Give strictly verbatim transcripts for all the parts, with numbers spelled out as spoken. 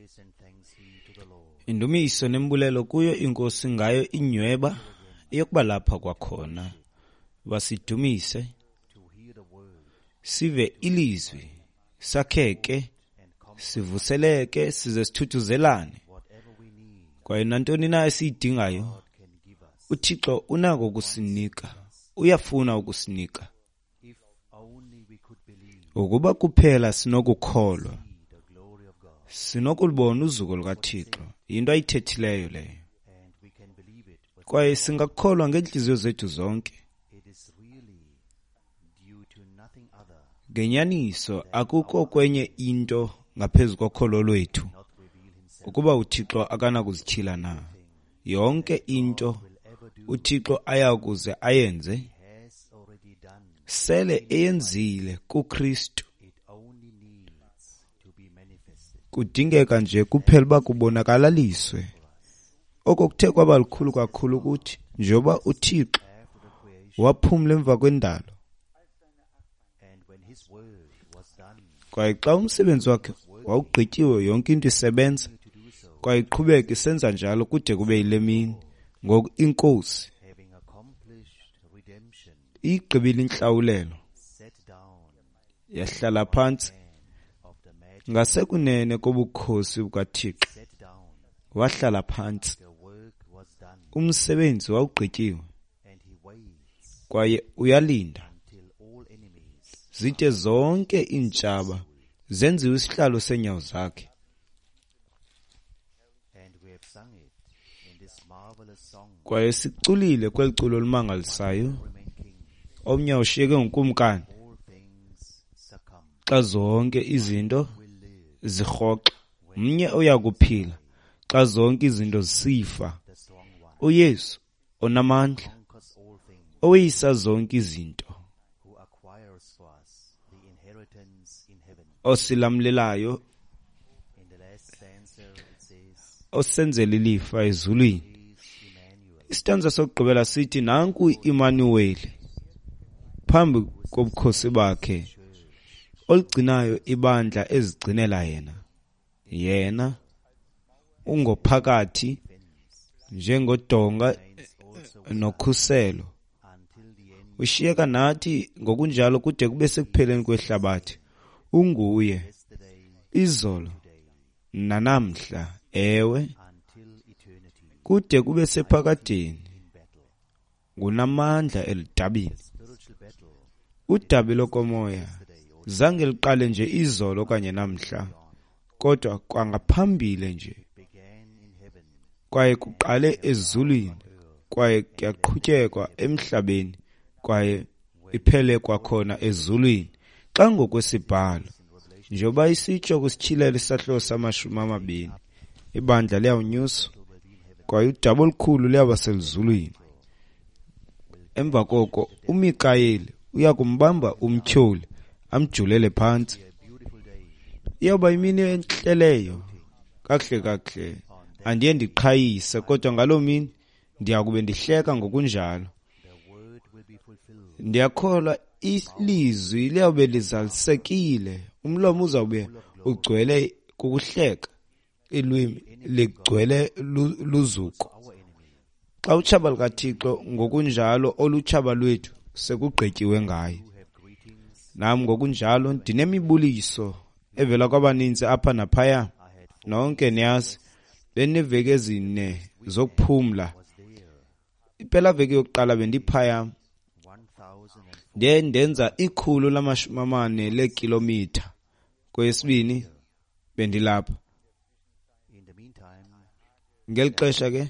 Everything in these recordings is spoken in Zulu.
Indumiso nembulelo kuyo inkosi ngayo inyweba yokuba lapha kwakhona basidumise sive ilizwi sakheke sivuseleke size sithuthuzelane kwaye nantoni na esiyidingayo uThixo unako ukusinika uyafuna ukusinika ukuba kuphela sinokukholwa sinokulibona uzuko lukaThixo into ayithethileyo leyo kwaye singakholwa ngenhliziyo zethu zonke ngenyaniso akukho kwenye into ngaphezu kokholo lwethu ukuba uThixo akanakuzithila na yonke into uThixo ayakuze ayenze sele eyenzile kuKristu kudingeka nje kuphela uba kubonakalaliswe okokuthe kwaba likhulu kakhulu ukuthi njengoba uThixo waphumla emva kwendalo kwaye xa umsebenzi wakhe wawugqityiwe yonke into isebenza kwaye iqhubeka isenza njalo kude kube yile mini ngoku inkosi igqibile inhlawulelo yahlala phansi ngasekunene kobukhosi bukaThixo wahlala phansi umsebenzi wawugqityiwe kwaye uyalinda zide zonke iintshaba zenziwe isihlalo senyawo zakhe kwaye siculile kweli culo olumangalisayo omnye ushiyeke ngukumkani xa zonke izinto zirhoxa mnye uyakuphila xa zonke izinto zisifa uYesu onamandla oyisa zonke izinto osilamlelayo osenzela ilifa ezulwini isitanza sokugqibela sithi nanku Immanuel phambi kobukhosi bakhe oligcinayo ibandla ezigcinela yena yena ungophakathi njengodonga nokhuselo ushiyeka nathi ngokunjalo kude kube sekupheleni kwehlabathi unguye izolo nanamhla ewe kude kube sephakadeni ngunamandla elidabini udabi lokomoya zange liqale nje izolo okanye namhla kodwa kwangaphambili nje kwaye kuqale ezulwini kwaye kuyaqhutyekwa emhlabeni kwaye iphele kwakhona ezulwini xa ngokwesibhalo njengoba isitsho kusitshilele isahluko samashumi amabini ibandla liyawunyuswa kwaye udaba olukhulu liyaba seluzulwini emva koko uMikayeli uya kumbamba umtyholi amjulele phansi iyawuba imini enhleleyo kakuhle kakuhle andiye ndiqhayise kodwa ngaloo mini ndiyakube ndihleka ngokunjalo ndiyakholwa ilizwi liyawube lizalisekile umlomo uzawube ugcwele kukuhleka ilwimi ligcwele luzuko xa utshaba lukaThixo ngokunjalo olutshaba lwethu sekugqityiwe ngaye nam ngokunjalo ndinemibuliso evela kwabaninzi apha naphaya nonke niyazi beneveki ezine zokuphumla impela veki yokuqala bendiphaya ndiye ndenza ikhulu lamashumi amane lekilomitha kwesibini bendilapha ngeli xesha ke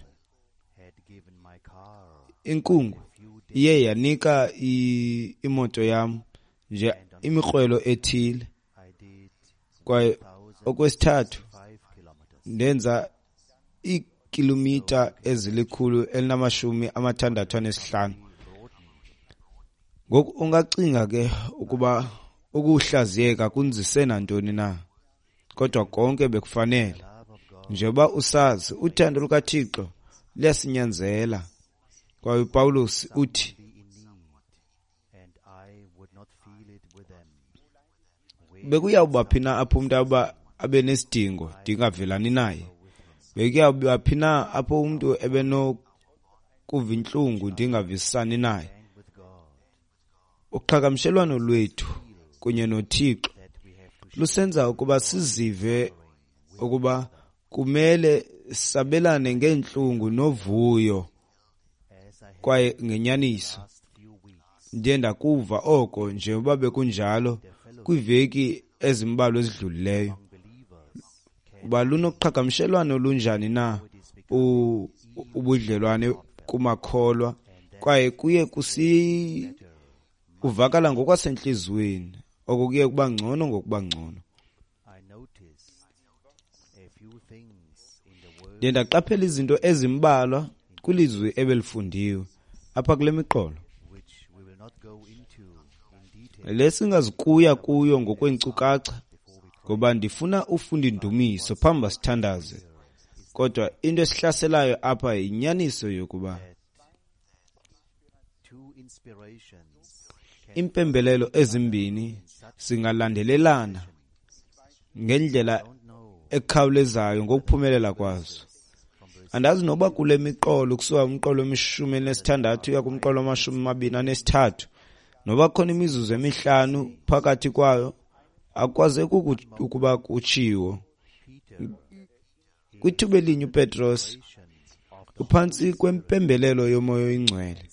inkungu iye yanika imoto yam nje imikrwelo ethile kwaye okwesithathu ndenza ikilomitha ezilikhulu elinamashumi amathandathu anesihlanu ngoku ungacinga ke ukuba ukuhlaziyeka kunzise nantoni na kodwa konke bekufanele njengoba usazi uthando lukaThixo liyasinyanzela kwaye uPawulos uthi bekuyawuba phina apho umuntu aba abe nesidingo ndingavelani naye. Bekuyawuphi na apho umuntu ebenokuva inhlungu ndingavisani naye. Uqhagamshelwano lwethu kunye noThixo lusenza ukuba sizive ukuba kumele sabelane ngenhlungu novuyo kwaye ngenyaniso. Ndiye ndakuva oko njengoba bekunjalo kwiveki ezimbalwa ezidlulileyo. Uba lunoqhagamshelwano lunjani na ubudlelwane kumakholwa kwaye kuye kusi uvakala ngokwasenhlizweni oko kuye kuba ngcono ngokuba ngcono. Ndiye ndaqaphela izinto ezimbalwa kwilizwi ebelifundiwe apha kule miqolo. Lesingazikuya kuyo ngokweenkcukacha ngoba ndifuna ufunda indumiso phambi sithandaze. Kodwa into esihlaselayo apha yinyaniso yokuba impembelelo ezimbini singalandelelana ngendlela ekhawulezayo ngokuphumelela kwazo. Andazi noba kule miqolo kusuka umqolo wemishumi nesithandathu uya kumqolo wamashumi amabini anesithathu noba khona imizuzu emihlanu phakathi kwayo akwazeki ukuba kutshiwo. Kwithuba elinye uPetros uphantsi kwempembelelo yomoya oyingcwele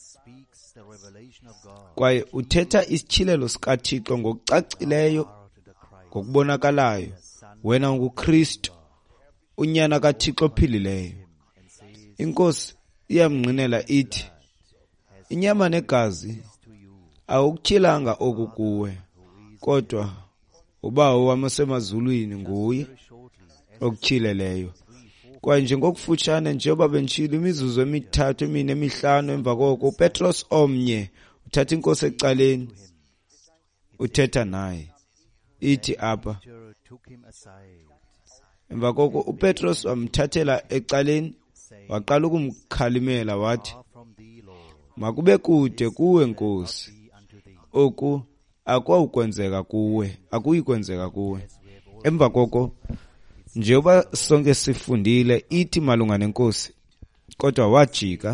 kwaye uthetha isityhilelo sikaThixo ngokucacileyo ngokubonakalayo. Wena unguKristu, unyana kaThixo ophilileyo. Inkosi iyamngqinela ithi, inyama negazi awukutyhilanga oku kuwe, kodwa uBawo wam osemazulwini nguye okutyhileleyo. Kwaye njengokufutshane njengoba benditshilo imizuzu emithathu emine emihlanu emva koko uPetros omnye uthatha inkosi ecaleni uthetha naye. Ithi apha emva koko uPetros wamthathela ecaleni waqala ukumkhalimela wathi, makube kude kuwe Nkosi, oku akwawukwenzeka kuwe, akuyikwenzeka kuwe. Emva koko njengoba sonke sifundile ithi malunga nenkosi, kodwa wajika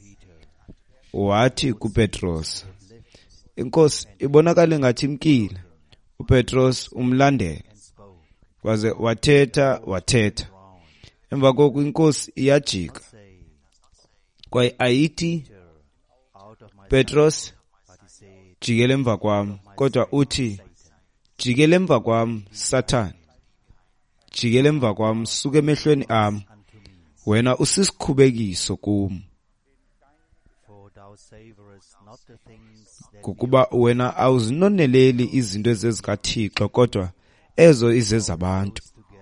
wathi kuPetros, inkosi ibonakala ngathi imkile. uPetros umlandela waze wathetha wathetha. Emva koko inkosi iyajika kwaye ayithi, Petros jikele emva kwam, kodwa uthi, jikele emva kwam Satan, jikele emva kwam, suke emehlweni am, wena usisikhubekiso kum. Kukuba wena awuzinoneleli izinto ezezikaThixo kodwa ezo izezabantu.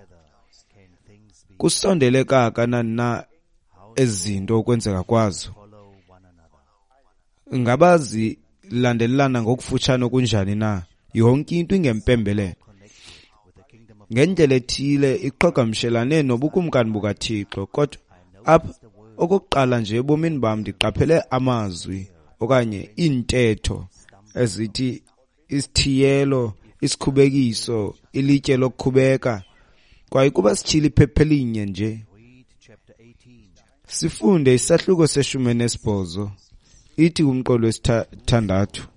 Kusondele kangakanani na ezinto ukwenzeka kwazo? Ingaba zilandelelana ngokufutshane kunjani na? Yonke into ingempembelelo. Ngendlela ethile iqhagamshelane nobukumkani bukaThixo, kodwa apha okokuqala nje ebomini bam ndiqaphele amazwi okanye iintetho ezithi isithiyelo, isikhubekiso, ilitye lokukhubeka. Kwaye kuba sitshile iphepha elinye nje sifunde isahluko seshumi nesibhozo ithi kumqolo wesithandathu,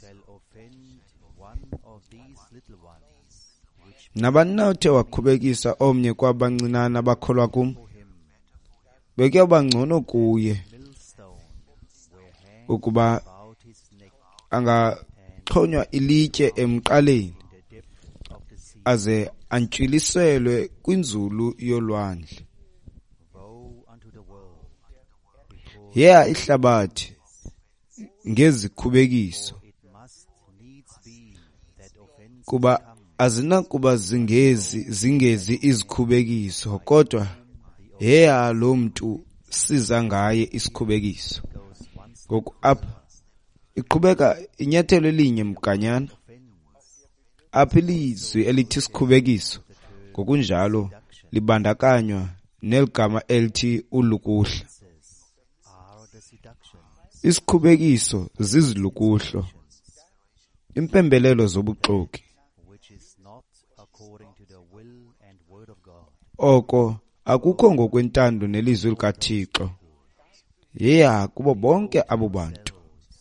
nabani na uthe wakhubekisa omnye kwabancinane abakholwa kum, bekuyawuba ngcono kuye ukuba angaxhonywa ilitye emqaleni aze antshwiliselwe kwinzulu yolwandle. Yeya ihlabathi ngezikhubekiso kuba azinakuba zingezi zingezi izikhubekiso, kodwa yeya lo mntu siza ngaye isikhubekiso. Ngoku apha iqhubeka inyathelo elinye mkanyana apha ilizwi elithi isikhubekiso ngokunjalo libandakanywa neligama elithi ulukuhla. Isikhubekiso zizilukuhlo, impembelelo zobuxoki, oko akukho ngokwentando nelizwi likaThixo yeya kubo bonke abo bantu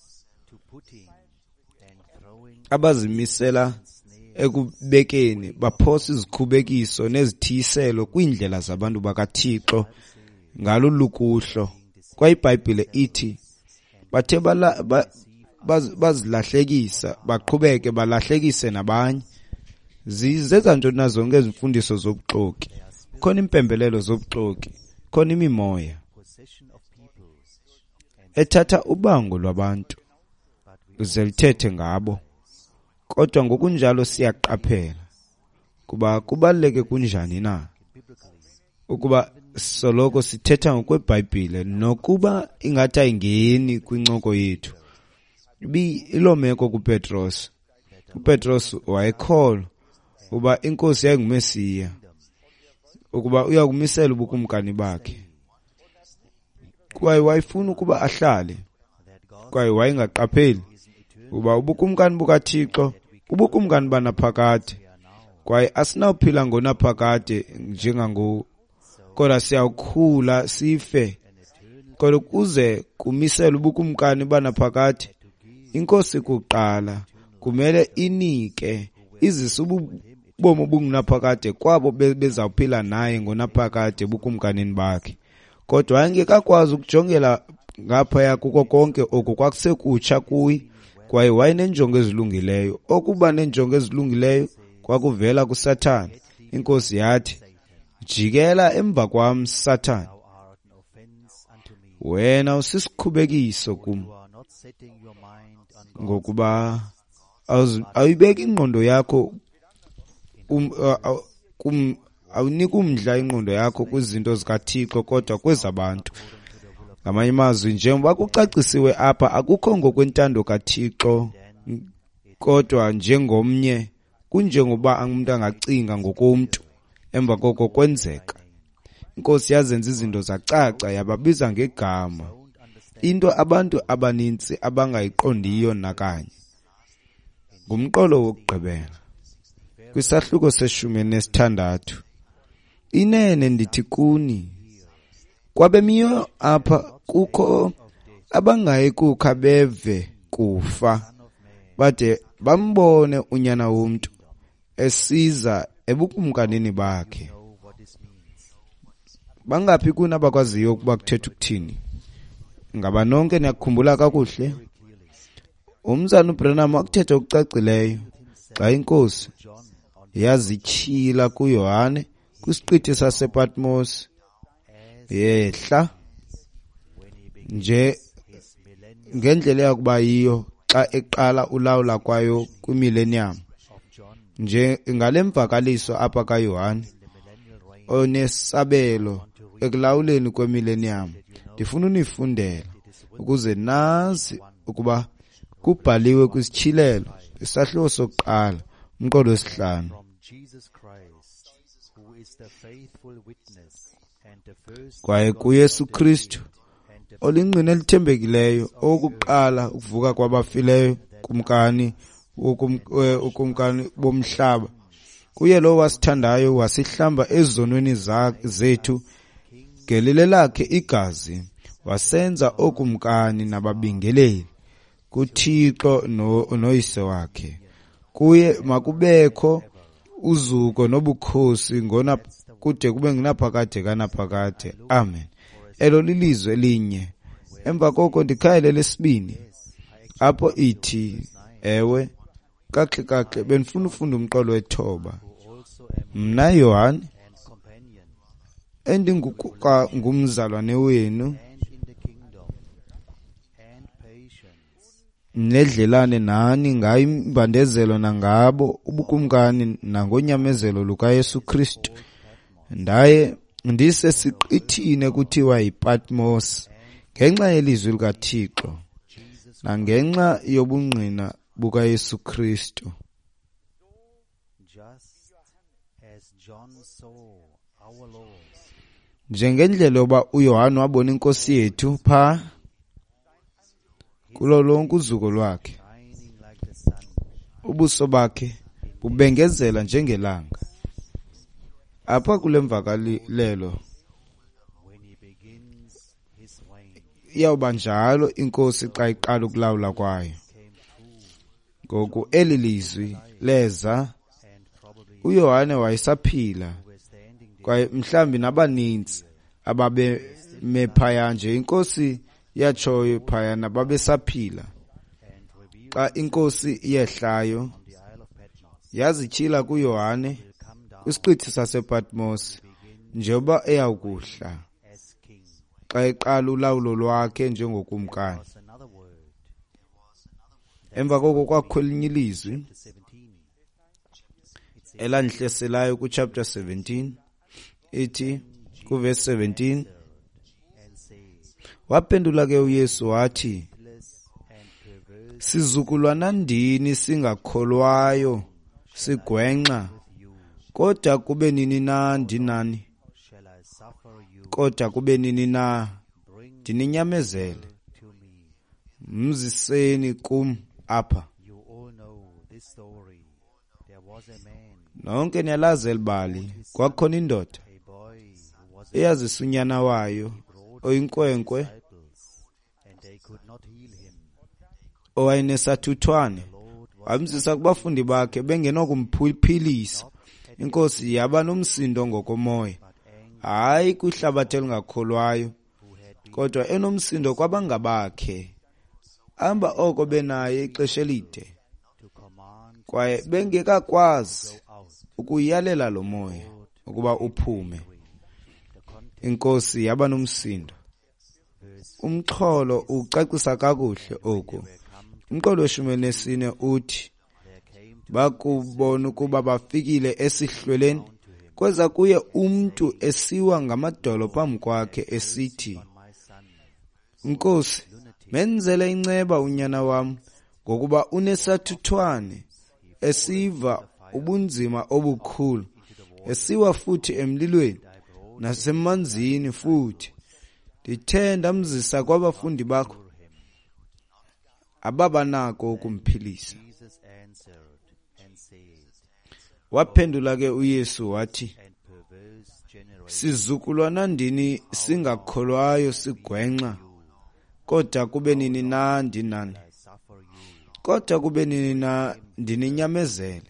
abazimisela ekubekeni baphosa izikhubekiso nezithiyiselo kwiindlela zabantu bakaThixo ngalo lukuhlo. KwayiBhayibhile ithi bathe bala- ba- baz- bazilahlekisa baqhubeke balahlekise nabanye. Zizenza ntoni na zonke izimfundiso zobuxoki? Khona impembelelo zobuxoki, khona imimoya ethatha ubango lwabantu uze lithethe ngabo. Kodwa ngokunjalo siyaqaphela kuba kubaluleke kunjani na ukuba soloko sithetha ngokweBhayibhile nokuba ingathi ayingeni kwincoko yethu. Iloo meko kuPetros. uPetros wayekholwa uba inkosi yayingumesiya, ukuba uyakumisela ubukumkani bakhe, kwaye wayefuna ukuba ahlale, kwaye wayengaqapheli uba ubukumkani bukaThixo ubukumkani banaphakade, kwaye asinawuphila ngonaphakade njengangoku, kodwa siyawukhula sife. Kodwa kuze kumisela ubukumkani banaphakade, inkosi kuqala kumele inike izisa ubomi obungunaphakade kwabo bezawuphila naye ngonaphakade ebukumkanini bakhe. Kodwa wayengekakwazi ukujongela ngaphaya kuko konke oku, kwakusekutsha kuye, kwaye wayenenjongo ezilungileyo. Okuba nenjongo ezilungileyo kwakuvela kuSathane. Inkosi yathi, jikela emva kwam Sathane, wena usisikhubekiso kum, ngokuba awuyibeki ingqondo yakho um, uh, kum, awunika umdla ingqondo yakho kwizinto zikaThixo kodwa kwezabantu. Ngamanye amazwi, njengoba kucacisiwe apha, akukho ngokwentando kaThixo kodwa njengomnye, kunjengoba umuntu angacinga ngokomntu emva koko kwenzeka. Inkosi yazenza izinto zacaca, yababiza ngegama, into abantu abaninzi abangayiqondiyo nakanye. Ngumqolo wokugqibela kwisahluko seshumi nesithandathu, inene ndithi kuni, kwabemiyo apha kukho abangayi kukha beve kufa bade bambone unyana womntu esiza ebukumkanini bakhe. Bangaphi kuna abakwaziyo ukuba kuthetha ukuthini? Ngaba nonke niyakukhumbula kakuhle umzana uBrenham wakuthetha okucacileyo xa inkosi yazitshila kuYohane kwisiqithi sasePatmos, yehla nje ngendlela yakuba yiyo xa eqala ulawula kwayo kwimillennium. Nje ngale mvakaliso apha kaYohane onesabelo ekulawuleni kwemillennium, ndifuna unifundela ukuze nazi ukuba kubhaliwe kwisitshilelo isahluko sokuqala umqolo wesihlanu, kwaye kuYesu Kristu olingqina elithembekileyo okokuqala ukuvuka kwabafileyo, kumkani ukumkani bomhlaba, kuye lo wasithandayo wasihlamba ezonweni zethu ngelile lakhe igazi, wasenza okumkani nababingeleli kuThixo noyise wakhe. Kuye makubekho uzuko nobukhosi ngona kude kube ngunaphakade kanaphakade. Amen. Elo lilizwe linye. Emva koko ndikhayele lesibini apho ithi, ewe kakhe kakhe benifuna ufunda umqolo wethoba, mna Yohane endingukuka ngumzalwane wenu nedlelane nani ngayo imbandezelo nangabo ubukumkani nangonyamezelo lukaYesu Kristu. Ndaye ndisesiqithini kuthiwa yiPatmos ngenxa yelizwi likaThixo nangenxa yobungqina bukaYesu Kristu. Njengendlela yoba uYohane wabona inkosi yethu phaa kulo lonke uzuko lwakhe, ubuso bakhe bubengezela njengelanga, apha kule mvakalelo when he begins his reign, iyawuba njalo inkosi xa iqala ukulawula kwayo. came through, Ngoku eli lizwi leza and probably uYohane wayesaphila were standing there kwaye mhlambi nabaninzi ababeme phaya nje inkosi yatshoyo phaya nababesaphila. and revealed Xa inkosi yehlayo on the Isle of Patmos, yazitshila kuYohane will come down kwisiqithi sasePatmos njengoba eyawukuhla as king. xa eqala ulawulo lwakhe njengokumkani. Was another word, Emva koko kwakho elinye ilizwi the seventeen. It says, elandihleselayo kuchapter seventeen ithi kuverse seventeen, and said, waphendula ke uYesu wathi, "Less and perverse sizukulwana ndini singakholwayo sigwenxa, you, kodwa kube nini na ndinani, shall I suffer you? kodwa kube nini na Bring ndininyamezele, to me." mziseni kum apha. You all know this story. There was a man, Nonke niyalazi elibali, kwakhona indoda a boy who was eyazisa unyana wayo oyinkwenkwe disciples, and they could not heal him. owayenesathuthwane, Lord was wamzisa kubafundi bakhe bengenokumphilisa. Inkosi yaba nomsindo ngokomoya, but angry, hayi kwihlabathi elingakholwayo, who had been kodwa enomsindo kwabangabakhe, amba oko benaye ixesha elide, to command kwaye bengekakwazi go out. ukuyalela lo moya ukuba uphume. The context, Inkosi yaba nomsindo. verse Umxholo ucacisa kakuhle oku. were come, Umqolo weshumi nesine uthi, there came to bakubona ukuba bafikile esihlweleni, to him, kweza kuye umntu esiwa ngamadolo phambi kwakhe esithi, on my son, Nkosi, menzele inceba unyana wam ngokuba unesathuthwane, esiva ubunzima obukhulu, esiwa futhi emlilweni I brought nasemanzini futhi. Ndithe ndamzisa kwabafundi bakho, him. ababanako ukumphilisa. Jesus answered and said, Waphendula ke uYesu wathi, and perverse generation, sizukulwana ndini singakholwayo sigwenxa, kodwa kube nini na ndinani, I suffer you. kodwa kube nini na ndininyamezele,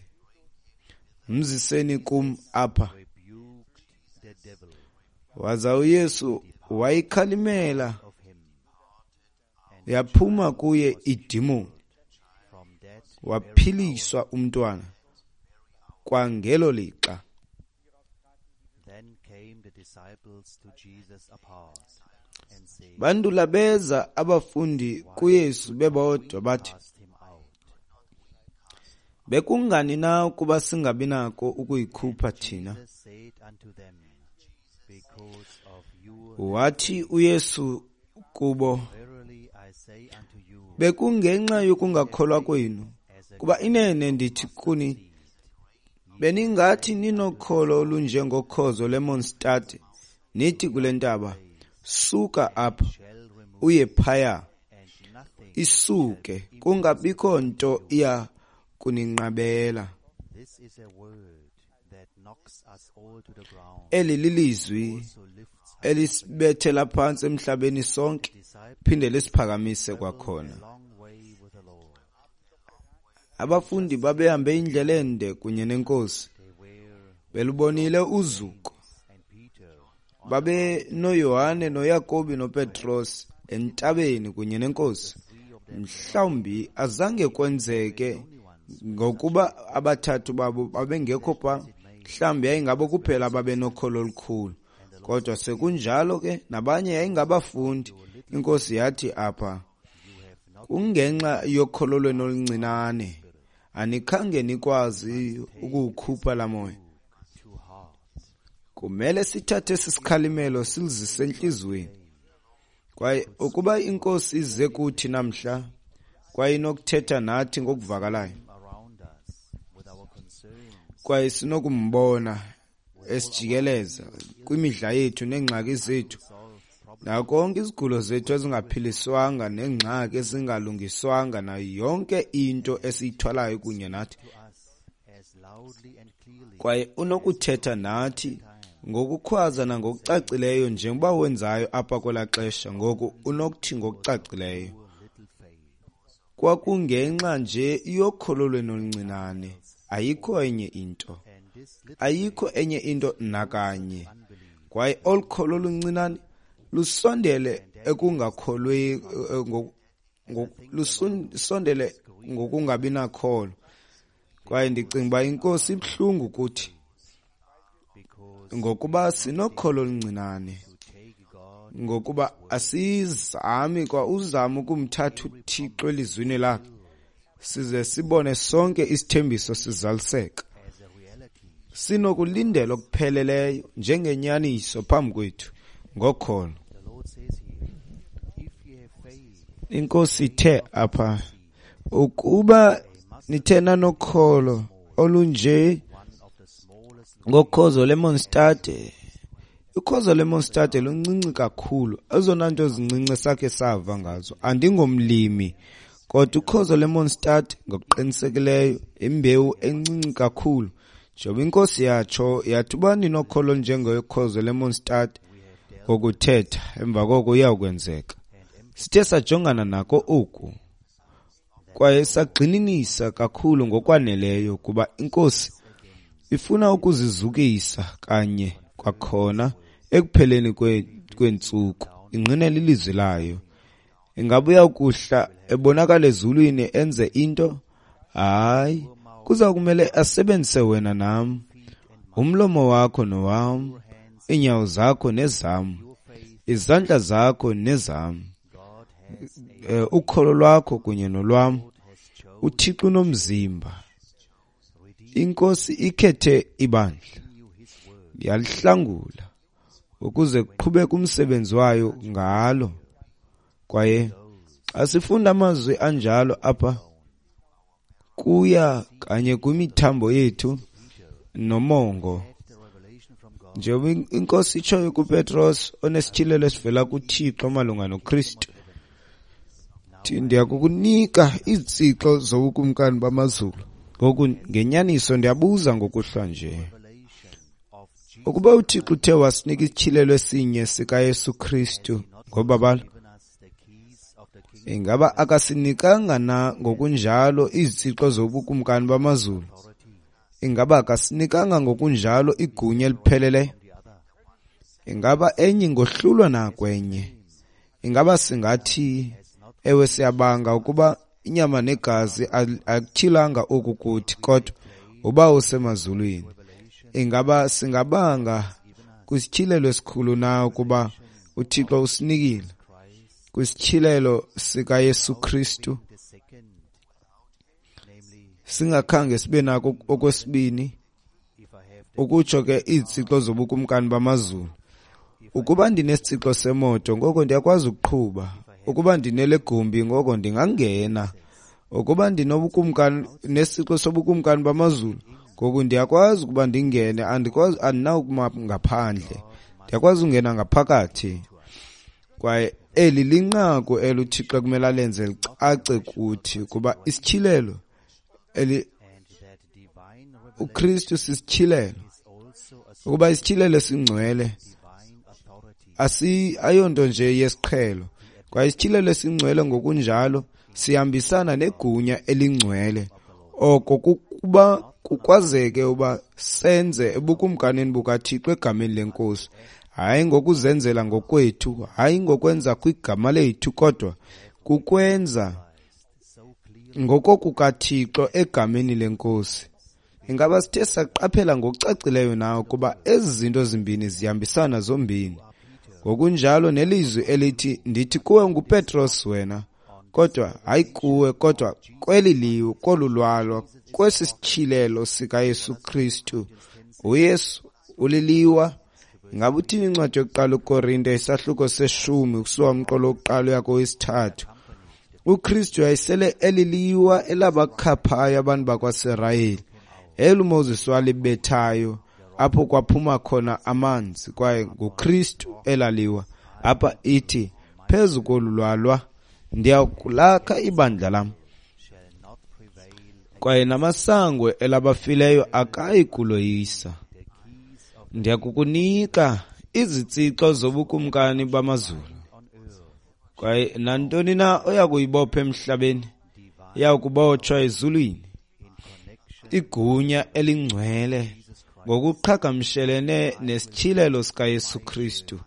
mziseni kum apha. Rebuked the devil Waza uYesu wayikhalimela, of him, and yaphuma kuye idimoni, from that waphiliswa umntwana kwangelo lixa. then came the disciples to Jesus apart and said, Bandula beza abafundi kuYesu bebodwa bathi, cast him out. bekungani na ukuba singabi nako ukuyikhupha thina? Jesus said unto them, because of you, Wathi uYesu kubo, verily I say unto you, bekungenxa yokungakholwa kwenu, as a kuba inene ndithi kuni, beningathi ninokholo olunjengokhozo lemonstadi, nithi kule ntaba, suka apha shall remove, uye phaya, and nothing. isuke, kungabikho nto iya kuninqabela. This is a word that knocks us all to the ground, Eli lilizwi so lifts up elisibethela phansi emhlabeni sonke, disciples phinde lisiphakamise kwakhona. a long way with the Lord. Abafundi babehambe indlela ende kunye nenkosi, They were, belubonile uzuko, and Peter, babe noYohane noYakobi noPetros entabeni kunye nenkosi. Mhlawumbi azange kwenzeke ngokuba abathathu babo babengekho pha, mhlawumbi yayingabo kuphela ababenokholo olukhulu, kodwa sekunjalo ke nabanye yayingabafundi. Inkosi yathi apha, kungenxa yokholo lwenu oluncinane, anikhange nikwazi ukuwukhupha la moya. too hard. Kumele sithathe esi sikhalimelo silizise enhlizweni. Kwaye ukuba inkosi ize kuthi namhla, kwaye inokuthetha nathi ngokuvakalayo, Around us with our concerns, kwaye sinokumbona esijikeleza kwimidla yethu neengxaki zethu, solve problems, nakonke izigulo zethu ezingaphiliswanga neengxaki ezingalungiswanga, nayo yonke into esiyithwalayo kunye nathi, to us as loudly and clearly kwaye unokuthetha nathi times ngokukhwaza nangokucacileyo njengoba wenzayo apha kwela xesha ngoku unokuthi ngokucacileyo. little faith. Kwakungenxa nje yokholo lwenu oluncinane, ayikho enye into, And this little ayikho enye into nakanye. unbelief Kwaye olu kholo oluncinane lusondele ekungakholwe eh, ngo- ngo- lusondele ngokungabi nakholo. Kwaye ndicinga uba inkosi ibuhlungu kuthi because ngokuba sinokholo oluncinane, to take God ngokuba asizami kwa uzama ukumthatha uThixo elizwini lakhe size sibone sonke isithembiso sizaliseka. as a reality. Sinokulindela okupheleleyo njengenyaniso phambi kwethu ngokholo. The Lord says here, if ye have faith, Inkosi ithe apha, ukuba nithena nokholo olunje one of the smallest ngokhozo lemonstade. Ukhozo lemonstade luncinci kakhulu, ezona nto zincinci sakhe sava ngazo. Andingomlimi, kodwa ukhozo lemonstade ngokuqinisekileyo imbewu encinci kakhulu. Njengoba inkosi yatsho yathi uba ninokholo njengekhozo lemonstade, ngokuthetha emva koko uyakwenzeka. Sithe sajongana nako oku, kwaye sagxininisa kakhulu ngokwaneleyo kuba inkosi ifuna ukuzizukisa kanye kwakhona ekupheleni kwe- kweentsuku ingqinela ilizwi layo. Ingabuya ukuhla ebonakala ezulwini enze into, hayi, kuza kumele asebenzise wena nam, umlomo wakho nowam, iinyawo zakho nezam, izandla zakho nezam, God has eh, ukholo lwakho kunye nolwam. has chosen uThixo unomzimba. redeemed Inkosi ikhethe ibandla, you his word. yalihlangula ukuze kuqhubeke umsebenzi wayo ngalo. Kwaye asifunda amazwi anjalo apha kuya kanye kwimithambo yethu nomongo. Had the revelation from God. Njengoba in- inkosi itshoyo kuPetros onesitshilelo esivela kuThixo malunga noKristu, thi ndiyakukunika izitsixo zobukumkani bamazulu. Ngoku ngenyaniso ndiyabuza ngokuhlwa nje, Revelation of Jesus ukuba uThixo uthe wasinika isitshilelo esinye sikaYesu Kristu ngobabalo, given us the keys of the kingdom ingaba akasinikanga na ngokunjalo izitsixo zobukumkani bamazulu? authority Ingaba akasinikanga ngokunjalo igunya elipheleleyo? from the other. Ingaba enye ngohlulwa nakwenye? Ingaba singathi ewe siyabanga ukuba inyama negazi al- akutyhilanga oku kuthi, kodwa uba usemazulwini? Ingaba singabanga kwisitshilelo esikhulu na ukuba uThixo usinikile kwisitshilelo sikaYesu Kristu, The second, namely, singakhange sibe nako okwesibini, if I have the ukutsho ke izitsixo zobukumkani bamazulu? Ukuba ndinesitsixo semoto ngoko ndiyakwazi ukuqhuba, ukuba ndinele gumbi ngoko ndingangena, ukuba ndinobukumkani nesitsixo sobukumkani bamazulu ngoku ndiyakwazi ukuba ndingene, andikwazi andinawukuma ngaphandle, ndiyakwazi ungena ngaphakathi. Kwaye eli linqaku elo uThixo kumele alenze licace kuthi kuba isitshilelo eli and that divine revelation uKristu sisitshilelo, is also a ukuba isitshilelo singcwele divine authority. asi ayonto nje yesiqhelo. Kwaye isitshilelo singcwele ngokunjalo sihambisana negunya elingcwele, oko kukuba kukwazeke uba senze ebukumkanini bukaThixo egameni lenkosi, hayi ngokuzenzela ngokwethu, hayi ngokwenza kwigama lethu, kodwa kukwenza So clear ngokokukaThixo egameni lenkosi. Ingaba sithe saqaphela ngokucacileyo nawe ukuba ezi zinto zimbini zihambisana zombini. Ngokunjalo nelizwi elithi ndithi kuwe nguPetros wena, kodwa hayi kuwe, kodwa kweli liwe kolulwalwa kwesi sitshilelo sikaYesu Kristu, uYesu uliliwa. Ingaba uthini incwadi yokuqala uKorinte isahluko seshumi ukusuka umqolo wokuqala yakho wesithathu? uKristu yayisele eliliwa elabakhaphayo abantu bakwaSirayeli, elu Moses walibethayo apho kwaphuma khona amanzi, kwaye nguKristu elaliwa. Apha ithi phezu kolulwalwa ndiyakulakha ibandla lam, shall not prevail. kwaye namasangwe elabafileyo akayi kuloyisa. The keys of ndiyakukunika izitsixo zobukumkani bamazulu, on earth, kwaye nantoni na oyakuyibopha emhlabeni iyakubotshwa ezulwini. in connection Igunya elingcwele ngokuqhagamshelene nesitshilelo sikaYesu Kristu,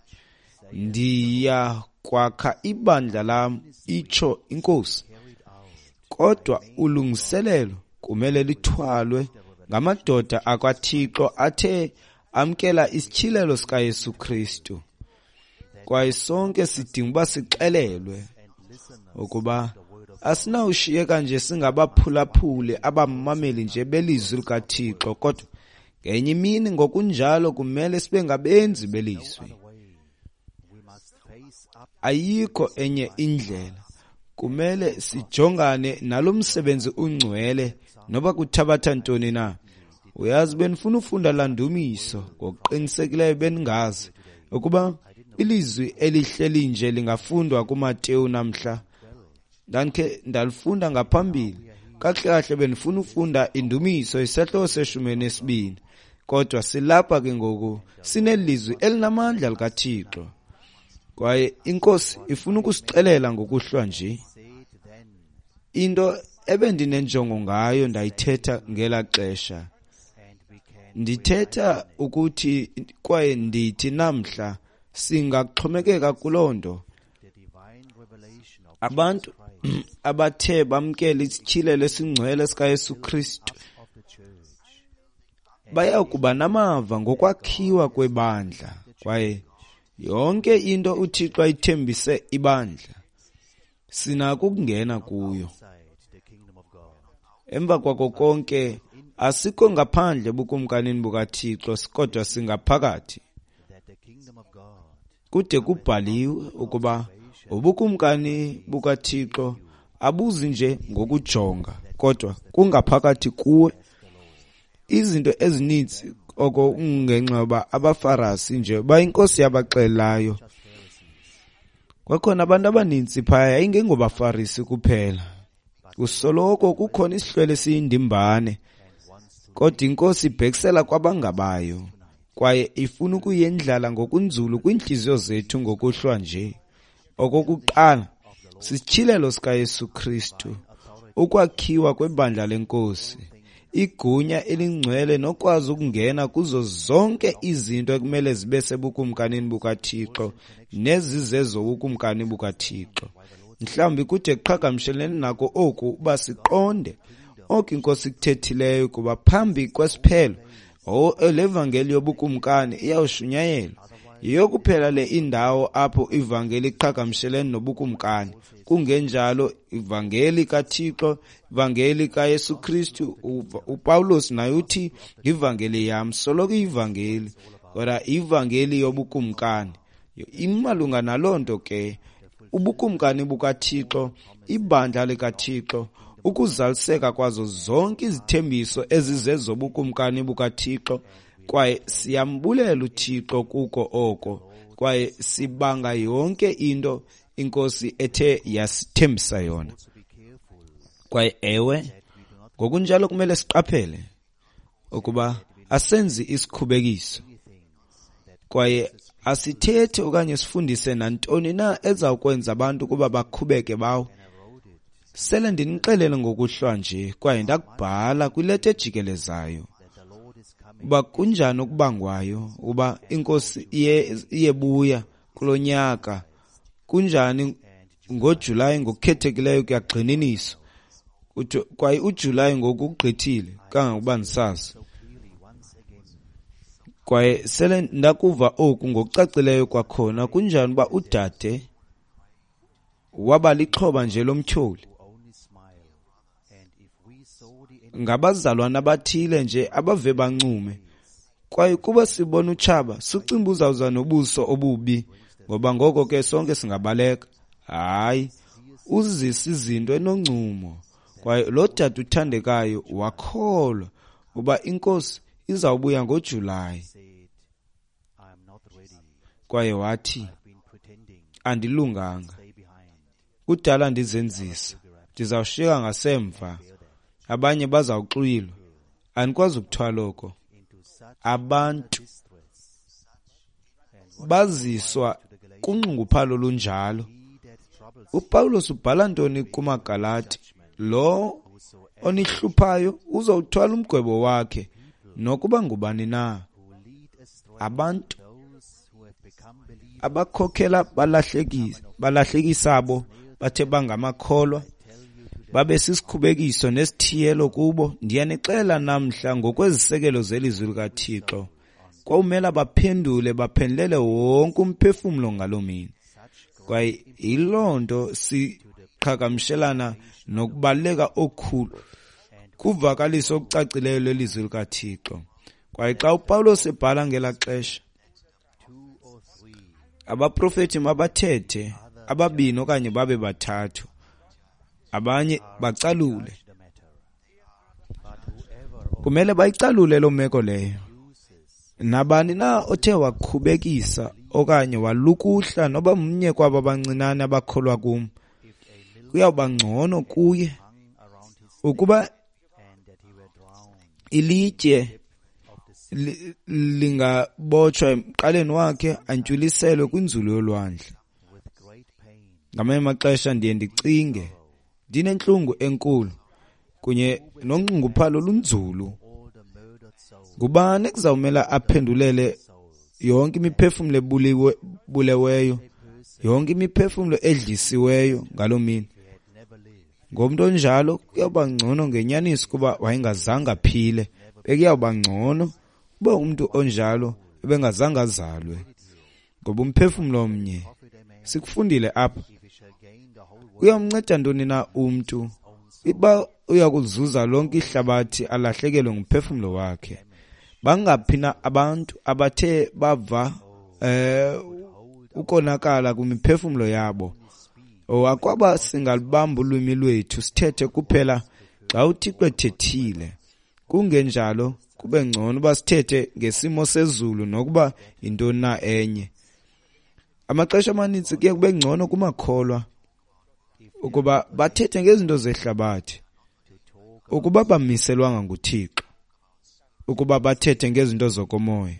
ndiya kwakha ibandla lam, itsho iNkosi. carried out Kodwa ulungiselelo kumele lithwalwe ngamadoda akwaThixo athe amkela isitshilelo sikaYesu Kristu. Kwaye sonke sidinga uba sixelelwe and listen ukuba asinawushiyeka nje singabaphulaphuli abamameli nje belizwi likaThixo, kodwa ngenye imini ngokunjalo kumele sibe ngabenzi belizwi. way. We must face up Ayikho enye indlela. Kumele sijongane nalo msebenzi ungcwele noba kuthabatha ntoni na. Uyazi benifuna ufunda landumiso ngokuqinisekileyo beningazi ukuba ilizwi elihleli nje lingafundwa kuMateyu namhla. Ndakhe ndalifunda ngaphambili. Kahle kahle benifuna ufunda indumiso isehlo seshumini esibini. Kodwa silapha ke ngoku sinelizwi elinamandla likaThixo. Kwaye iNkosi ifuna ukusixelela ngokuhlwa nje. said then, Into ebendinenjongo ngayo ndayithetha ngela xesha. and we can Ndithetha ukuthi kwaye ndithi namhla singaxhomekeka kulonto the divine revelation of abantu Christ abathe bamkela isitshilelo esingcwele sikaYesu Kristu of the church. bayakuba namava ngokwakhiwa kwebandla, kwaye yonke into uThixo ayithembise ibandla sinako ukungena kuyo. Outside the kingdom of God, Emva kwako konke asikho ngaphandle bukumkanini bukaThixo, kodwa singaphakathi. that the kingdom of God Kude kubhaliwe ukuba ubukumkani bukaThixo abuzi nje ngokujonga, kodwa kungaphakathi kuwe. Izinto ezininzi oko ungenxoba abafarisi nje bayinkosi yabaxelayo. Kwakhona abantu abaninzi phaya ingengobafarisi kuphela. Kusoloko kukhona isihlwele siyindimbane, kodwa inkosi ibhekisela kwabangabayo, kwaye ifuna ukuyendlala ngokunzulu kwiintliziyo zethu ngokuhlwa nje. Okokuqala, sisitshilelo sikaYesu Kristu, ukwakhiwa kwebandla lenkosi, igunya elingcwele nokwazi ukungena kuzo zonke izinto ekumele zibe sebukumkanini bukaThixo nezizezo bukumkani bukaThixo. Mhlawumbi kude kuqhagamshelene nako oku uba siqonde oku inkosi kuthethileyo kuba phambi kwesiphelo levangeli yobukumkani iyawushunyayelwa. Yiyo kuphela le indawo apho ivangeli iqhagamshelene nobukumkani. Kungenjalo ivangeli kaThixo, ivangeli kaYesu Kristu, uPawulos naye uthi ivangeli yam soloko ivangeli, kodwa ivangeli yobukumkani. Imalunga naloo nto ke ubukumkani bukaThixo, ibandla likaThixo, ukuzaliseka kwazo zonke izithembiso ezizezobukumkani bukaThixo, kwaye siyambulela uThixo kuko oko, kwaye sibanga yonke into inkosi ethe yasithembisa yona. Kwaye ewe, ngokunjalo kumele siqaphele ukuba asenzi isikhubekiso, kwaye asithethi okanye sifundise nantoni na ezawukwenza abantu kuba bakhubeke bawo. Sele ndinixelele ngokuhlwa nje, kwaye ndakubhala kwileta ejikelezayo uba kunjani okubangwayo uba inkosi iye iyebuya kulo nyaka, kunjani ngoJulayi ngokukhethekileyo kuyagxininiswa, kwaye uJulayi ngokugqithile kangangokuba ndisazi. Kwaye sele ndakuva oku ngokucacileyo kwakhona, kunjani uba udade waba lixhoba nje lomtyholi, ngabazalwana abathile nje abave bancume. Kwaye kuba sibona utshaba sicimba uzawuza nobuso obubi, ngoba ngoko ke sonke singabaleka. Hayi, uzisa izinto enoncumo. Kwaye lo dade uthandekayo wakholwa uba inkosi izawubuya ngoJulayi, kwaye wathi andilunganga, kudala ndizenzisa, ndizawushiyeka ngasemva, abanye bazawuxwilwa, andikwazi ukuthwala oko. Abantu baziswa kunxunguphalo lunjalo. uPawulos ubhala ntoni kumaGalati? Lo onihluphayo uzowuthwala umgwebo wakhe nokuba ngubani na. Abantu abakhokhela balahlekisa balahlekisabo bathe bangamakholwa babe sisikhubekiso nesithiyelo kubo. Ndiyanixela namhla ngokwezisekelo zelizwi likaThixo, kwawumela baphendule baphendlele wonke umphefumlo ngaloo mini. Kwaye yiloo nto siqhagamshelana nokubaluleka okukhulu kuvakaliso okucacileyo lelizwi likaThixo. Kwaye xa uPawulos ebhala ngela xesha, abaprofethi mabathethe, ababini okanye babe bathathu, abanye bacalule. Kumele bayicalule loo meko leyo. Nabani na othe wakhubekisa okanye walukuhla noba mnye kwabo abancinane abakholwa kum, kuyawuba ngcono kuye ukuba ilitye li- lingabotshwa emqaleni wakhe antyuliselwe kwinzulu yolwandle. Ngamanye amaxesha ndiye ndicinge ndinentlungu enkulu kunye nonxunguphalo lunzulu. Ngubani ekuzawumela aphendulele yonke imiphefumlo ebuliwe- buleweyo, yonke imiphefumlo edlisiweyo ngaloo mini? Ngomntu onjalo kuyawuba ngcono ngenyaniso kuba wayengazange aphile. Bekuyawuba ngcono uba umntu onjalo ebengazange azalwe, ngoba umphefumlo omnye, sikufundile apha, uyamnceda ntoni na umntu iba uyakuzuza lonke ihlabathi alahlekelwe ngumphefumlo wakhe? Bangaphi na abantu abathe bava eh ukonakala kwimiphefumlo yabo? O akwaba singalibamba ulwimi lwethu sithethe kuphela xa uThixo ethethile. Kungenjalo kube ngcono uba sithethe ngesimo sezulu nokuba yintoni na enye. Amaxesha amanintsi kuye kube ngcono kumakholwa ukuba bathethe ngezinto zehlabathi, ukuba bamiselwanga nguThixo, ukuba bathethe ngezinto zokomoya,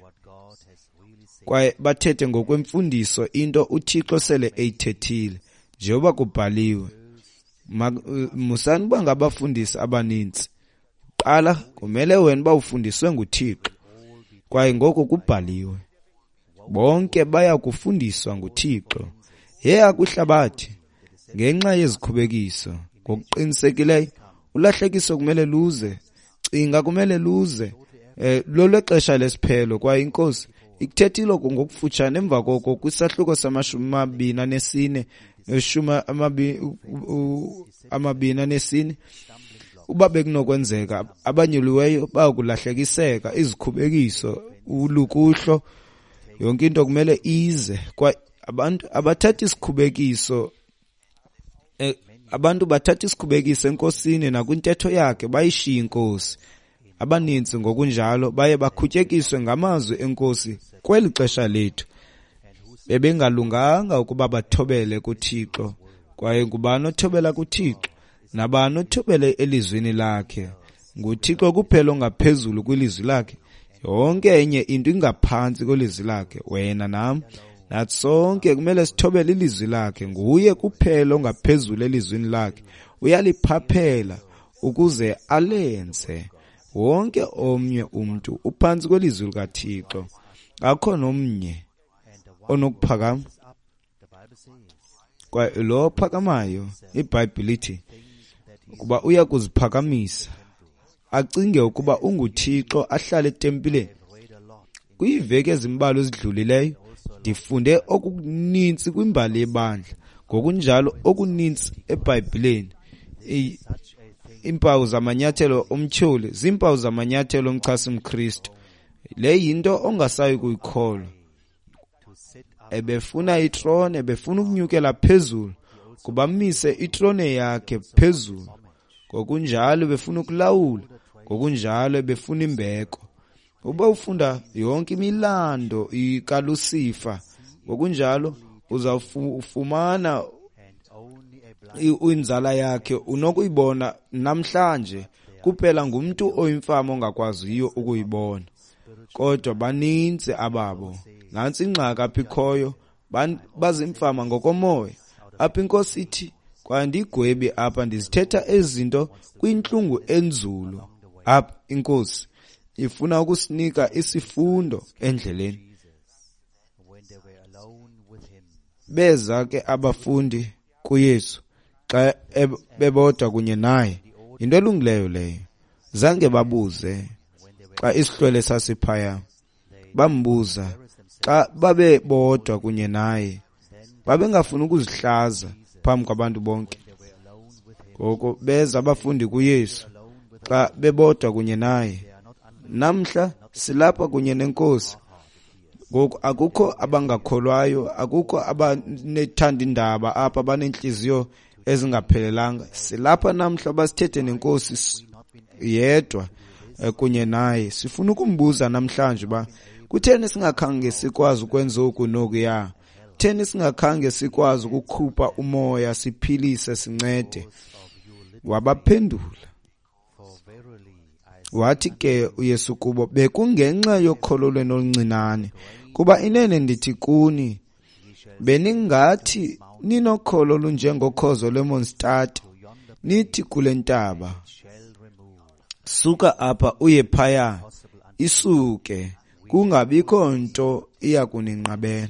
kwaye bathethe ngokwemfundiso into uThixo sele eyithethile njengoba kubhaliwe. Ma- Musani uba ngabafundisi abaninzi. Qala kumele wena uba ufundiswe nguThixo, kwaye ngoko kubhaliwe. Bonke baya kufundiswa nguThixo. Yeya kwihlabathi ngenxa yezikhubekiso. Ngokuqinisekileyo ulahlekiso kumele luze, cinga kumele luze. Eh, lolo xesha lesiphelo kwaye inkosi ikuthethile ngokufutshane emva koko kwisahluko samashumi amabini anesine neshumi amabi- u- u- amabini anesine. Uba bekunokwenzeka abanyuliweyo bayakulahlekiseka, izikhubekiso, ulukuhlo, yonke into kumele ize. Kwa abantu abathatha isikhubekiso eh, abantu bathatha isikhubekiso enkosini nakwintetho yakhe bayishiye inkosi. Abaninzi ngokunjalo baye bakhutyekiswe ngamazwi enkosi kweli xesha lethu, bebengalunganga ukuba bathobele kuThixo. Kwaye ngubani othobela kuThixo? Nabani othobele elizwini lakhe? NguThixo kuphela ongaphezulu kwilizwi lakhe. Yonke enye into ingaphantsi kwelizwi lakhe. Wena nam nathi sonke kumele sithobele ilizwi lakhe. Nguye kuphela ongaphezulu elizwini lakhe. Uyaliphaphela ukuze alenze. Wonke omnye umntu uphantsi kwelizwi likaThixo. Akho nomnye onokuphakama. Kwaye lo phakamayo, iBhayibhile lithi ukuba uya kuziphakamisa, acinge ukuba unguThixo, ahlale etempileni. Kwiiveki ezimbalwa ezidlulileyo ndifunde okuninzi kwimbali yebandla, ngokunjalo okuninzi eBhayibhileni. I- Iimpawu zamanyathelo omtyholi ziimpawu zamanyathelo omchasi mKristu. Le yinto ongasayi kuyikholwa. Ebefuna itrone, ebefuna ukunyukela phezulu, kuba mise itrone yakhe phezulu. Ngokunjalo befuna ukulawula, ngokunjalo befuna imbeko. Uba ufunda yonke imilando kaLucifer, ngokunjalo uzawufumana inzala yakhe unokuyibona namhlanje. Kuphela ngumntu oyimfama ongakwaziyo ukuyibona. Kodwa baninzi ababo nansi ingxaki apha ikhoyo, bazimfama ngokomoya. Apha inkosi ithi, kwandigwebi apha ndizithetha ezinto kwintlungu enzulu. Apha inkosi ifuna ukusinika isifundo endleleni. Beza ke abafundi kuYesu xa bebodwa kunye naye. Into elungileyo leyo. Zange babuze xa isihlwele sasiphaya. Bambuza xa babe bodwa kunye naye. Babengafuni ukuzihlaza phambi kwabantu bonke. Ngoko beza abafundi kuYesu xa bebodwa kunye naye. Namhla silapha kunye nenkosi. Ngoko akukho abangakholwayo, akukho abanethanda indaba apha abanenhliziyo ezingaphelelanga. Silapha namhla basithethe nenkosi yedwa kunye naye. Sifuna ukumbuza namhlanje ba kutheni singakhange sikwazi ukwenza oku nokuya? Kutheni singakhange sikwazi ukukhupha umoya siphilise sincede? Wabaphendula wathi ke uYesu kubo, bekungenxa yokholo lwenu oluncinane. Kuba inene ndithi kuni, beningathi ninokholo lunjengokhozo lwemonstadi, nithi kule ntaba, suka apha uye phaya, isuke, kungabikho nto iya kuninqabela.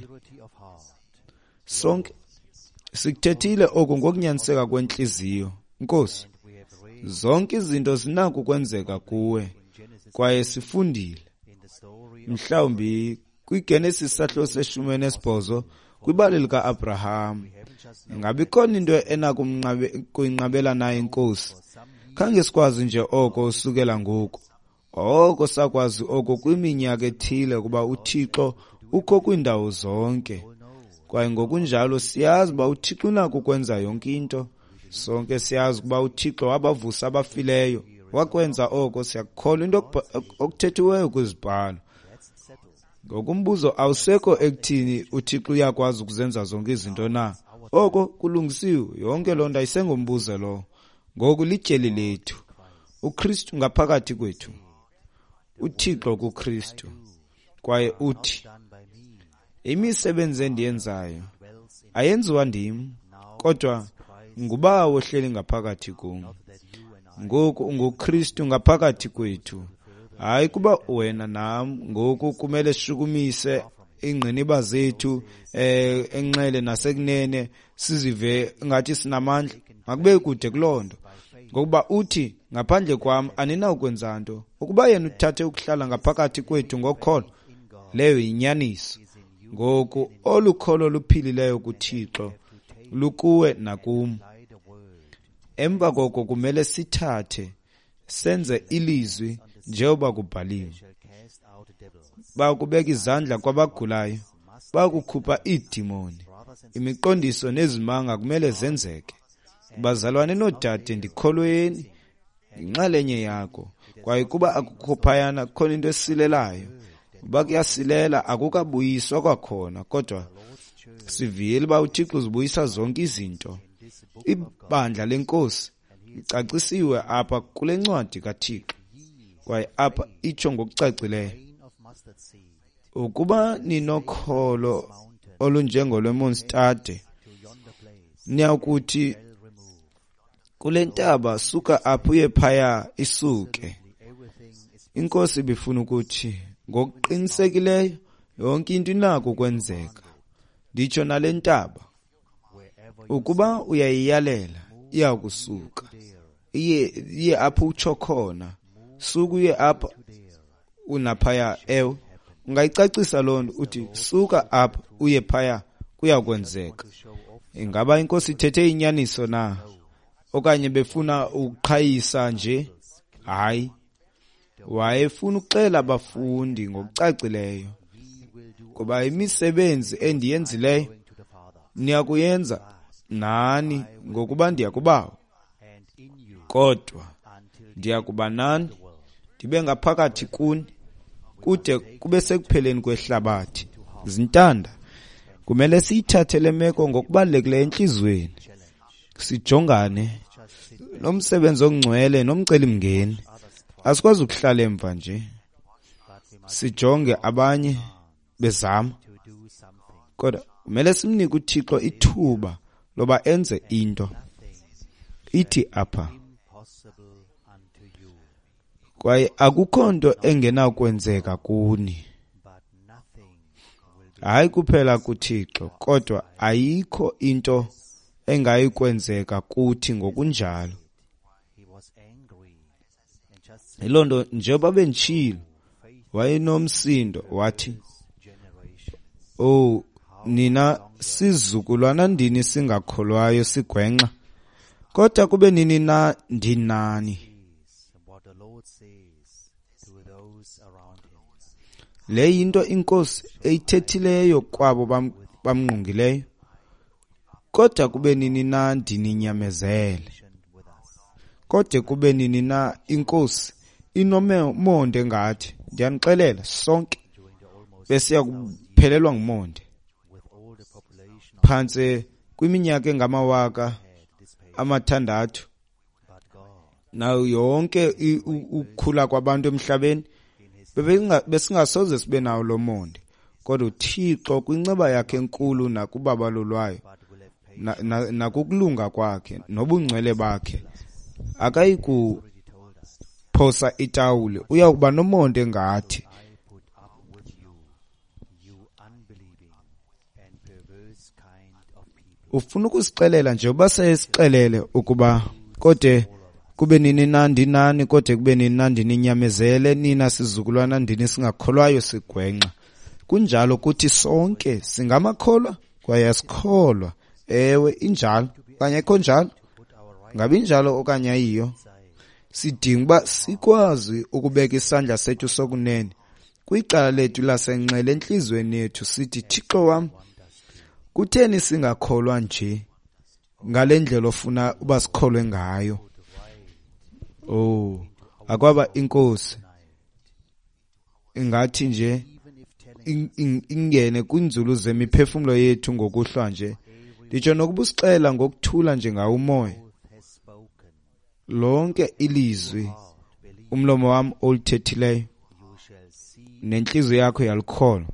Sonke sikuthethile oku ngokunyaniseka kwenhliziyo. Nkosi, zonke izinto zinako ukwenzeka kuwe, kwaye sifundile. Mhlawumbi kwiGenesis sahlo seshumi nesibhozo kwibali lika-Abraham, ingabikhona into enakuyinqabela naye inkosi. Khange sikwazi nje oko usukela ngoku. Oko sakwazi oko kwiminyaka ethile kuba uThixo ukho kwiindawo zonke. Kwaye ngokunjalo siyazi uba uThixo unako ukwenza yonke into. Sonke siyazi ukuba uThixo wabavusa abafileyo. Wakwenza oko, siyakholwa into okuthethiweyo kwizibhalo. Ngokumbuzo awusekho ekuthini uThixo uyakwazi ukuzenza zonke izinto na? Oko kulungisiwe, yonke loo nto ayisengombuzo lo. Ngoku lityeli lethu, uKristu ngaphakathi kwethu, uThixo kuKristu. Kwaye uthi, imisebenzi endiyenzayo ayenziwa ndim, kodwa nguBawo ohleli ngaphakathi kum. Ngoku unguKristu ngaphakathi kwethu. Hayi kuba wena nam ngoku kumele sishukumise ingqiniba zethu eh enxele nasekunene sizive ngathi sinamandla. Makube kude kuloo nto. Ngokuba uthi ngaphandle kwam aninawukwenza nto. Ukuba yena uthathe ukuhlala ngaphakathi kwethu ngokholo, leyo yinyaniso. Ngoku olukholo luphilileyo kuThixo lukuwe nakum. Emva koko kumele sithathe senze ilizwi njengoba kubhaliwe. Bakubeka izandla kwabagulayo, bakukhupha iidimoni. Imiqondiso nezimanga kumele zenzeke. Bazalwane nodade, ndikholweni inxalenye yakho. Kwaye kuba akukho phayana khona into esilelayo, uba kuyasilela akukabuyiswa kwakhona, kodwa sivile uba uThixo uzibuyisa zonke izinto. Ibandla lenkosi licacisiwe apha kule ncwadi kaThixo. Kwaye apha itsho ngokucacileyo, ukuba ninokholo olunjengolwemonstadi, niyakuthi kule ntaba suka apha uye phaya, isuke. Inkosi ibifuna ukuthi ngokuqinisekileyo yonke into inako ukwenzeka. Nditsho nale ntaba, ukuba uyayiyalela iya kusuka. Iye iye apha utsho khona, suka uye apha unaphaya. Ewe, ungayicacisa loo nto uthi suka apha uye phaya, kuya kwenzeka. Ingaba inkosi ithethe inyaniso na? Okanye befuna ukuqhayisa nje? Hayi, wayefuna ukuxela abafundi ngokucacileyo, ngoba imisebenzi endiyenzileyo niyakuyenza nani ngokuba ndiyakubawo. Kodwa ndiyakuba nani, ndibe ngaphakathi kuni, kude kube sekupheleni kwehlabathi. Zintanda, kumele siyithathe le meko ngokubalulekileyo enhliziyweni. Sijongane nomsebenzi ongcwele nomcelimngeni. Asikwazi ukuhlala emva nje sijonge abanye bezama. kodwa kumele simnike uThixo ithuba loba enze into. Ithi apha impossible unto you, kwaye akukho nto engenakwenzeka kuni, but nothing will be. hayi kuphela kuThixo kodwa ayikho into engayikwenzeka kuthi ngokunjalo. He was angry and just Yiloo nto njengoba benditshilo wayenomsindo wathi, generation. oh nina sizukulwana ndini singakholwayo sigwenxa, kodwa kube nini na ndinani. Is what the Lord says to those around him. Le yinto inkosi eyithethileyo kwabo bam- bamngqongileyo, kodwa kube nini na ndininyamezele. With us. Kodwa kube nini na inkosi inomonde ngathi. Ndiyanixelela sonke During the almost besiya kuphelelwa ngumonde with all the population of phantse kwiminyaka engamawaka had this pain, amathandathu but God nayo yonke i- u- ukukhula kwabantu emhlabeni in his bebenga- besingasoze sibe nawo lo monde, kodwa uThixo kwinceba yakhe enkulu nakubabalo lwayo but will have paid na- na- nakukulunga kwakhe nobungcwele bakhe akayikuphosa told us, itawule, uyakuba nomonde ngathi. I put up with you, you unbelieving and perverse kind of people. Ufuna ukusixelela nje uba sesixelele ukuba kodwa kube nini nandi nani, kodwa kube nini nandi ninyamezele nina sizukulwana ndini singakholwayo sigwenxa. Kunjalo kuthi sonke singamakholwa kwaye asikholwa. Ewe injalo kanye ayikho njalo, Put our right ngabe injalo okanye ayiyo. side Sidinga uba sikwazi ukubeka isandla sethu sokunene kwicala lethu lasenxele enhlizweni yethu sithi, Thixo wam, kutheni singakholwa nje ngale ndlela ofuna uba sikholwe ngayo. Oh, akwaba inkosi ingathi nje even if telling in- in- ingene kwinzulu zemiphefumlo yethu ngokuhlwa nje, nditsho nokuba usixela ngokuthula nje ngawo umoya, oath has spoken, lonke ilizwi heart believe, umlomo wami oluthethileyo you shall see nenhliziyo yakho yalikholwa,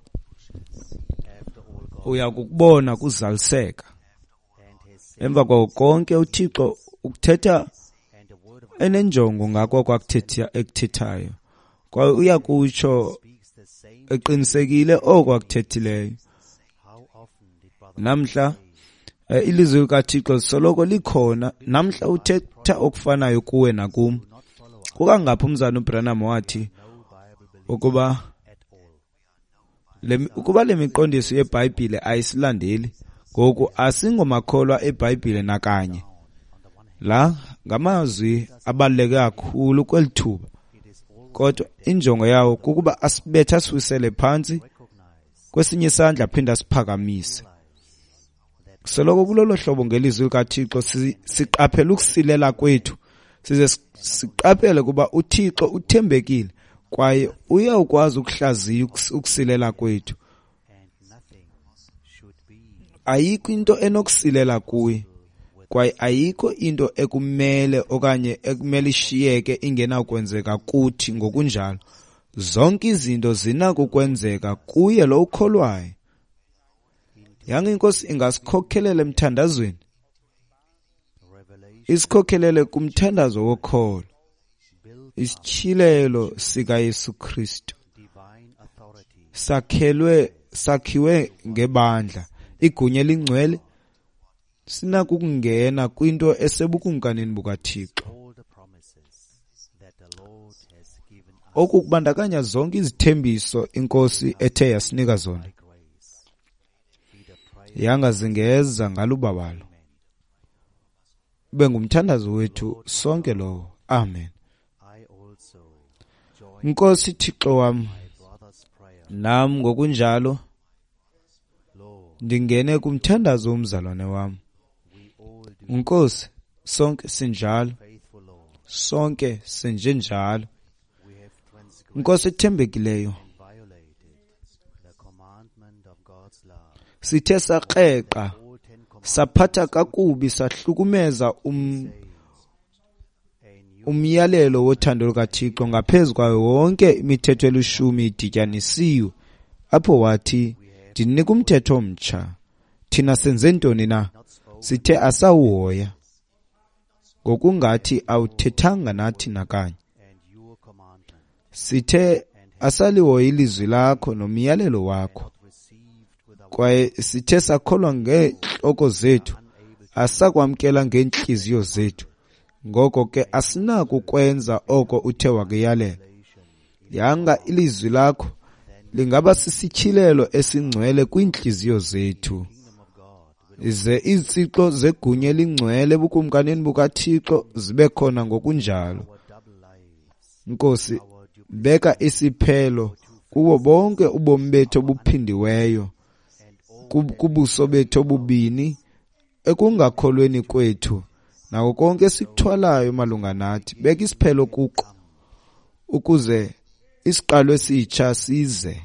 after all God uya kukubona kuzaliseka. and has said, Emva kwako konke uThixo ukuthetha and the word of enenjongo ngako kwakuthetha ekuthethayo, kwaye uya kutsho speaks the same. eqinisekile oko akuthethileyo. How often did Brother Namhla eh, ilizwi likaThixo soloko likhona, namhla uthetha okufanayo kuwe nakum. not follow up Kukangaphi umzana uBranham wathi no Bible belief ukuba at all? le ukuba le miqondiso yeBhayibhile ayisilandeli, ngoku asingomakholwa eBhayibhile nakanye. On the one hand, La ngamazwi abaluleke kakhulu kwelithuba, it is all kodwa injongo yawo kukuba asibethe asiwisele phansi, recognize kwesinye isandla phinda siphakamise. Soloko kulolo hlobo ngelizwi likaThixo si- siqaphela ukusilela kwethu, size si- siqaphele kuba uThixo uthembekile kwaye uyakwazi ukuhlaziya ukus- ukusilela kwethu. and nothing should be Ayikho into enokusilela kuye, kwaye ayikho into ekumele okanye ekumele ishiyeke ingenakwenzeka kuthi ngokunjalo. Zonke izinto zinakukwenzeka kuye lo ukholwayo. Yange inkosi ingasikhokhelela emthandazweni, revelation isikhokhelele kumthandazo wokholo, built isitshilelo sika Yesu Kristu. divine authority Sakhelwe sakhiwe ngebandla, igunya elingcwele, sinakukungena kwinto esebukumkanini bukaThixo. all the promises that the Lord has given us Okubandakanya zonke izithembiso inkosi ethe yasinika zona. by grace. Be the prayer Yangazingeza ngalubabalo. Ube ngumthandazo wethu sonke lowo. Amen. I also join Inkosi Thixo wami, my brother's prayer. nami ngokunjalo Lord, ndingene kumthandazo womzalwane wami. we all do Inkosi, sonke sinjalo, faithful Lord. sonke sinjenjalo. We have transgressed Inkosi ethembekileyo, and violated the commandment of God's love. sithe sakreka, All ten commandments saphatha kakubi, sahlukumeza um, say, and you umyalelo wothando lukaThixo ngaphezu kwayo wonke imithetho elishumi idityanisiwe, apho wathi ndinika umthetho omtsha. Thina senze ntoni na? Sithe asawuhoya, ngokungathi awuthethanga nathi nakanye. Sithe asalihoya ilizwi lakho nomyalelo wakho, kwaye sithe sakholwa ngeentloko zethu, asakwamkela ngeentliziyo zethu. Ngoko ke asinako ukwenza oko uthe wakuyalela. Yanga ilizwi lakho lingaba sisityhilelo esingcwele kwiintliziyo zethu. Ize izitsixo zegunya elingcwele ebukumkanini bukaThixo zibe khona ngokunjalo. Nkosi, beka isiphelo kubo bonke ubomi bethu obuphindiweyo, kubuso bethu obubini, ekungakholweni kwethu, nako konke esikuthwalayo malunga nathi. Beka isiphelo kuko, ukuze isiqalo esitsha size.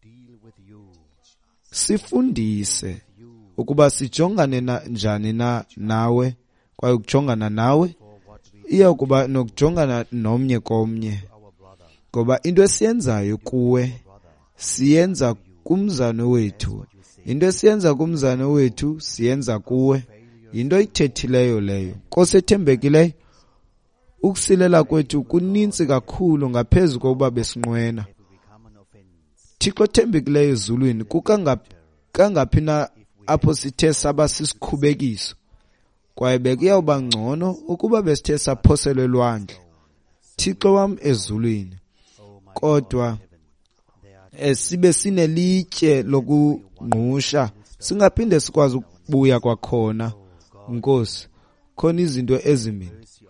Sifundise ukuba sijongane na njani na nawe, kwaye ukujongana nawe iya kuba nokujongana nomnye komnye. Ngoba into esiyenzayo kuwe siyenza kumzane wethu, into esiyenza kumzane wethu siyenza kuwe. Into ithethileyo leyo. Nkosi ethembekileyo, ukusilela kwethu kunintsi kakhulu ngaphezu kokuba besinqwena. Thixo thembekileyo ezulwini, kukangaphi na apho sithe saba sisikhubekiso, kwaye bekuyawuba ngcono ukuba besithe saphoselwa elwandle. Thixo wam ezulwini, kodwa sibe sinelitye lokungqusha, singaphinde sikwazi ukubuya kwakhona. Nkosi, khona izinto ezimbini.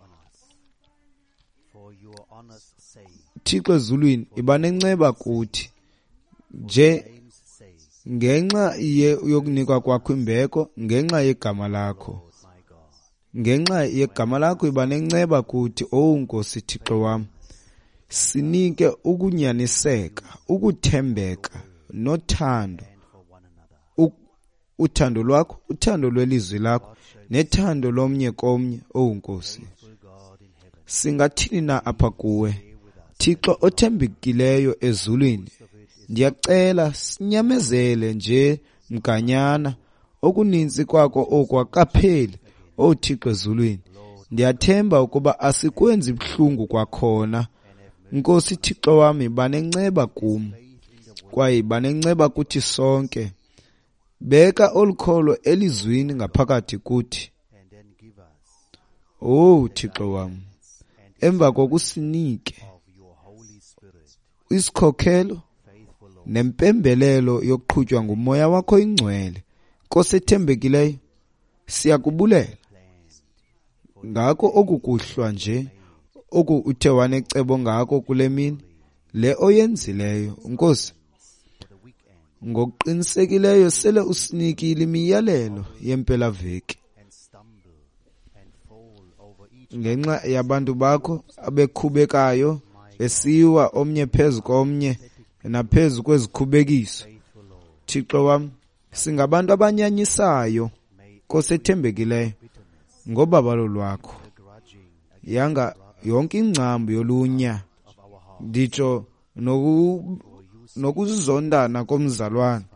Thixo ezulwini, iba nenceba kuthi nje ngenxa yokunikwa kwakho imbeko, ngenxa yegama lakho. Ngenxa yegama lakho iba nenceba kuthi, oh Nkosi Thixo wam. Sinike ukunyaniseka, ukuthembeka, nothando. Uthando lwakho, uthando lwelizwi lakho, nethando lomnye komnye, oh Nkosi. Singathini na apha kuwe, Thixo othembekileyo ezulwini? Ndiyacela sinyamezele nje mganyana, okuninzi kwako oku akapheli, oh Thixo ezulwini. Ndiyathemba ukuba asikwenzi buhlungu kwakhona. Nkosi Thixo wami, banenceba kum, kwaye banenceba kuthi sonke. Beka olukholo elizwini ngaphakathi kuthi. Oh Thixo wami, emva kokusinike isikhokhelo nempembelelo yokuqhutywa ngumoya wakho ingcwele, Nkosi ethembekileyo, siyakubulela ngako oku kuhlwa nje oku uthe wanecebo ngako kule mini le oyenzileyo. Nkosi, ngokuqinisekileyo sele usinikile imiyalelo yempelaveki ngenxa yabantu bakho abekhubekayo, besiwa omnye phezu komnye naphezu kwezikhubekiso. Thixo wam, singabantu abanyanyisayo, Nkosi ethembekileyo, ngobabalo lwakho. Yanga yonke ingcambu yolunya, nditsho nokuzondana komzalwane,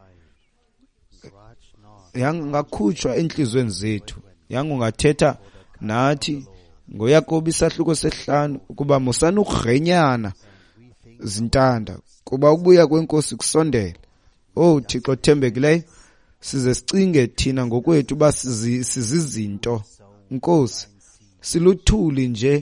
yangakhutshwa entliziyweni zethu. Yangungathetha nathi ngoYakobi isahluko sesihlanu ukuba musanukugrenyana zintanda, kuba ubuya kwenkosi kusondela. Oh Thixo thembekileyo, size sicinge thina ngokwethu uba sizizinto. Nkosi, siluthuli nje,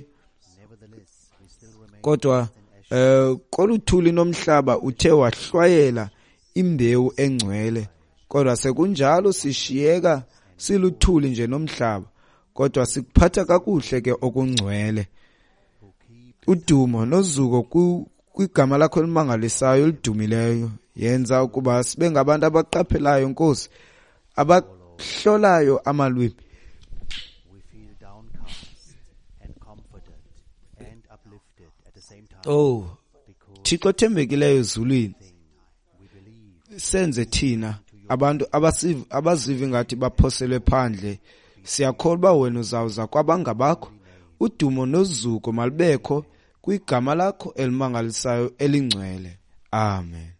kodwa eh koluthuli nomhlaba uthe wahlwayela imbewu engcwele. Kodwa sekunjalo sishiyeka siluthuli nje nomhlaba, kodwa sikuphatha kakuhle ke okungcwele. Udumo nozuko kwigama lakho elimangalisayo elidumileyo. Yenza ukuba sibe ngabantu abaqaphelayo, Nkosi, abahlolayo amalwimi. Oh Thixo thembekileyo ezulwini, senze thina abantu abaziva ngathi baphoselwe phandle. Siyakholwa uba wena uzawuza kwabangabakho. Udumo nozuko malibekho kwigama lakho elimangalisayo elingcwele. Amen.